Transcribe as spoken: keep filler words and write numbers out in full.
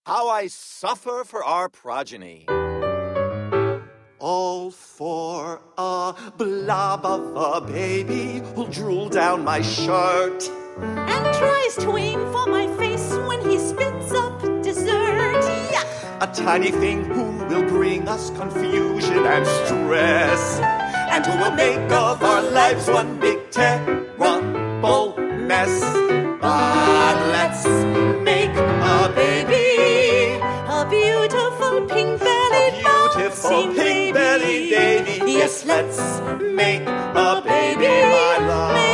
how I suffer for our progeny. All for a blob of a baby who'll drool down my shirt and tries to aim for my face when he spits up dessert. Yuck! A tiny thing who will bring us confusion and stress, and who will make of our lives one big terrible mess. But let's make a baby, a beautiful pink-bellied, beautiful pink-bellied baby. Yes, let's make a baby, my love.